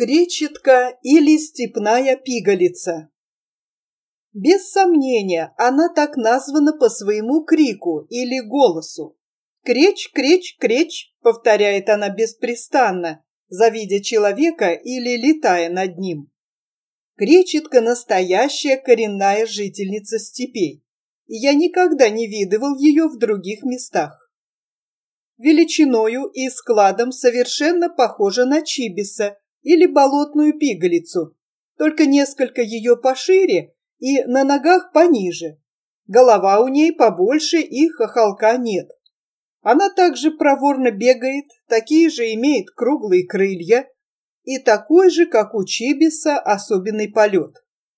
Кречетка или степная пигалица. Без сомнения, она так названа по своему крику или голосу. «Креч, креч, креч», повторяет она беспрестанно, завидя человека или летая над ним. Кречетка – настоящая коренная жительница степей, и я никогда не видывал ее в других местах. Величиною и складом совершенно похожа на чибиса или болотную пигалицу, только несколько ее пошире и на ногах пониже. Голова у ней побольше и хохолка нет. Она также проворно бегает, такие же имеет круглые крылья и такой же, как у чибиса, особенный полет.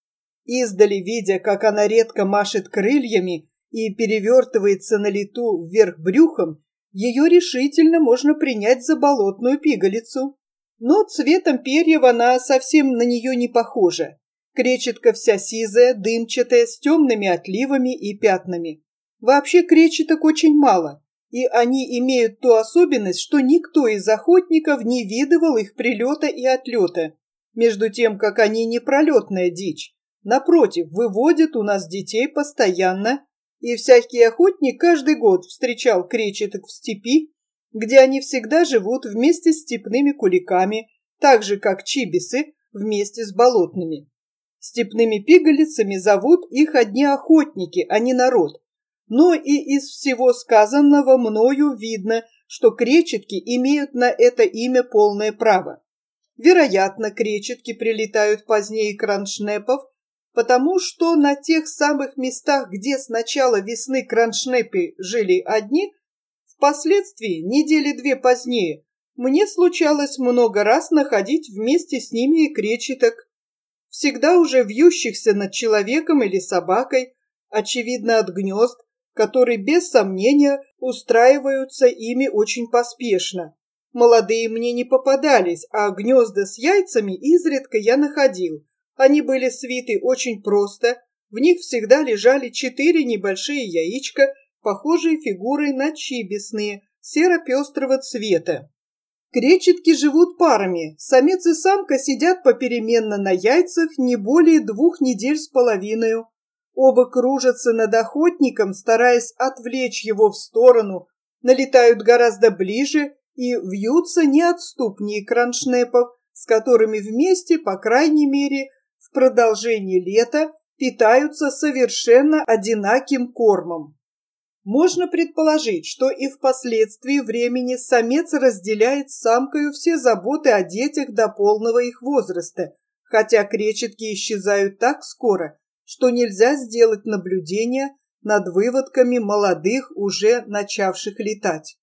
Издали, видя, как она редко машет крыльями и перевертывается на лету вверх брюхом, ее решительно можно принять за болотную пигалицу. Но цветом перьев она совсем на нее не похожа. Кречетка вся сизая, дымчатая, с темными отливами и пятнами. Вообще кречеток очень мало, и они имеют ту особенность, что никто из охотников не видывал их прилета и отлета. Между тем, как они не пролетная дичь. Напротив, выводят у нас детей постоянно, и всякий охотник каждый год встречал кречеток в степи, где они всегда живут вместе с степными куликами, так же, как чибисы вместе с болотными. Степными пигалицами зовут их одни охотники, а не народ. Но и из всего сказанного мною видно, что кречетки имеют на это имя полное право. Вероятно, кречетки прилетают позднее кроншнепов, потому что на тех самых местах, где с начала весны кроншнепы жили одни, впоследствии, недели-две позднее, мне случалось много раз находить вместе с ними и кречеток, всегда уже вьющихся над человеком или собакой, очевидно от гнезд, которые без сомнения устраиваются ими очень поспешно. Молодые мне не попадались, а гнезда с яйцами изредка я находил. Они были свиты очень просто, в них всегда лежали 4 небольшие яичка, похожие фигурой на чибисные, серо-пестрого цвета. Кречетки живут парами, самец и самка сидят попеременно на яйцах не более 2 недель с половиной. Оба кружатся над охотником, стараясь отвлечь его в сторону, налетают гораздо ближе и вьются неотступнее кроншнепов, с которыми вместе, по крайней мере, в продолжении лета питаются совершенно одинаким кормом. Можно предположить, что и впоследствии времени самец разделяет с самкою все заботы о детях до полного их возраста, хотя кречетки исчезают так скоро, что нельзя сделать наблюдение над выводками молодых, уже начавших летать.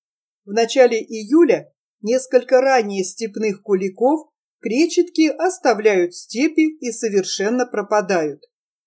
В начале июля, несколько ранее степных куликов, кречетки оставляют степи и совершенно пропадают.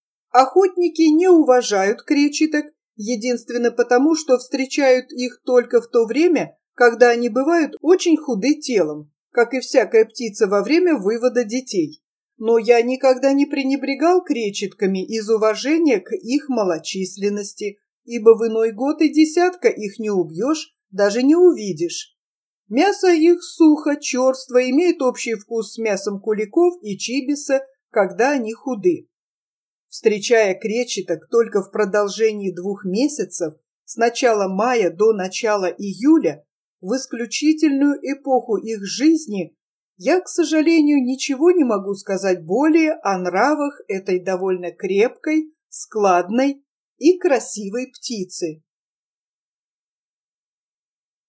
Охотники не уважают кречеток, единственно потому, что встречают их только в то время, когда они бывают очень худы телом, как и всякая птица во время вывода детей. Но я никогда не пренебрегал кречетками из уважения к их малочисленности, ибо в иной год и десятка их не убьешь, даже не увидишь. Мясо их сухо, черство, имеет общий вкус с мясом куликов и чибиса, когда они худы. Встречая кречеток только в продолжении 2 месяцев, с начала мая до начала июля, в исключительную эпоху их жизни, я, к сожалению, ничего не могу сказать более о нравах этой довольно крепкой, складной и красивой птицы.